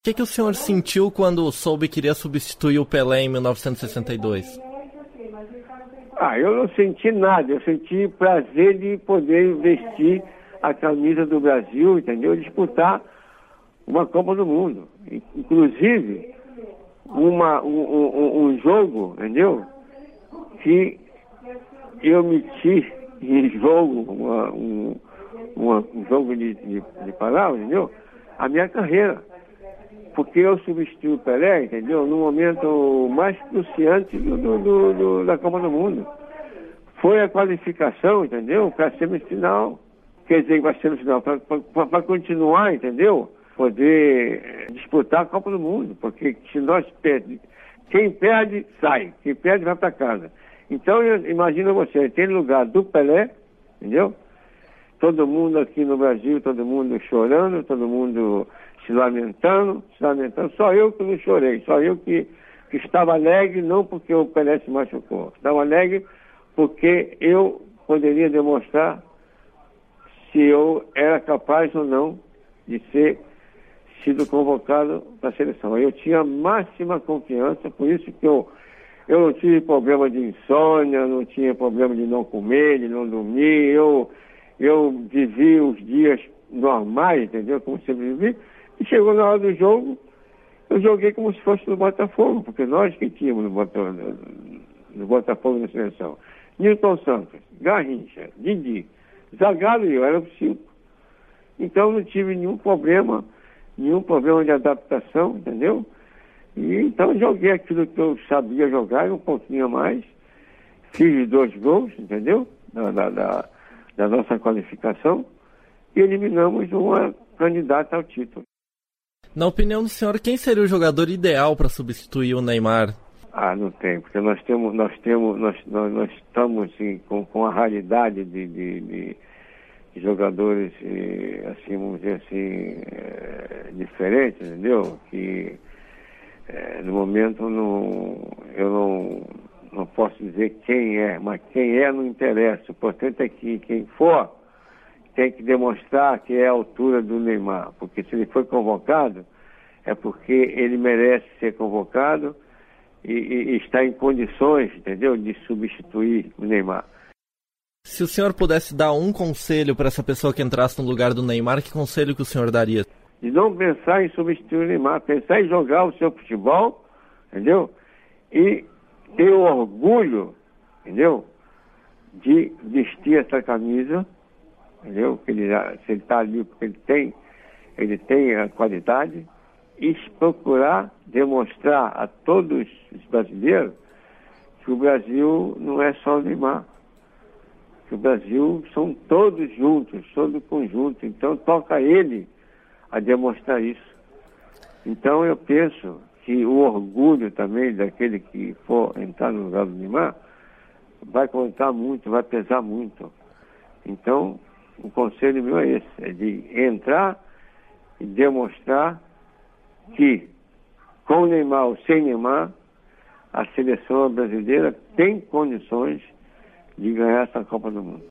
que o senhor sentiu quando soube que iria substituir o Pelé em 1962? Eu não senti nada, eu senti prazer de poder vestir a camisa do Brasil, entendeu? Disputar uma Copa do Mundo. Inclusive, um jogo, entendeu? Que eu meti em jogo, um jogo de palavras, entendeu? A minha carreira. Porque eu substituí o Pelé, entendeu? No momento mais cruciante da Copa do Mundo. Foi a qualificação, entendeu? Para a semifinal. Quer dizer, para a semifinal, para continuar, entendeu? Poder disputar a Copa do Mundo. Porque se nós perdemos, quem perde, sai. Quem perde, vai para casa. Então, imagina você, tem lugar do Pelé, entendeu? Todo mundo aqui no Brasil, todo mundo chorando, todo mundo se lamentando, só eu que não chorei, só eu que estava alegre, não porque o Pelé se machucou, estava alegre porque eu poderia demonstrar se eu era capaz ou não de ser sido convocado para a seleção. Eu tinha máxima confiança, por isso que eu não tive problema de insônia, não tinha problema de não comer, de não dormir, eu vivi os dias normais, entendeu? Como sempre vivi. E chegou na hora do jogo, eu joguei como se fosse no Botafogo, porque nós que tínhamos no Botafogo na seleção. Nilton Santos, Garrincha, Didi, Zagallo e eu, eram 5. Então não tive nenhum problema de adaptação, entendeu? E então joguei aquilo que eu sabia jogar e um pouquinho a mais. Fiz 2 gols, entendeu? Da nossa qualificação e eliminamos uma candidata ao título. Na opinião do senhor, quem seria o jogador ideal para substituir o Neymar? Não tem, porque nós estamos assim, com a raridade de jogadores, assim, vamos dizer assim, diferentes, entendeu? Que no momento eu não posso dizer quem é, mas quem é não interessa. O importante é que quem for tem que demonstrar que é a altura do Neymar, porque se ele foi convocado, é porque ele merece ser convocado e está em condições, entendeu, de substituir o Neymar. Se o senhor pudesse dar um conselho para essa pessoa que entrasse no lugar do Neymar, que conselho que o senhor daria? De não pensar em substituir o Neymar, pensar em jogar o seu futebol, entendeu? E ter o orgulho, entendeu, de vestir essa camisa, entendeu? Se ele está ali porque ele tem a qualidade, e procurar demonstrar a todos os brasileiros que o Brasil não é só o Neymar, que o Brasil são todos juntos, todo conjunto. Então toca ele a demonstrar isso. Então eu penso que o orgulho também daquele que for entrar no lugar do Neymar vai contar muito, vai pesar muito. Então, o conselho meu é esse, é de entrar e demonstrar que, com o Neymar ou sem Neymar, a seleção brasileira tem condições de ganhar essa Copa do Mundo.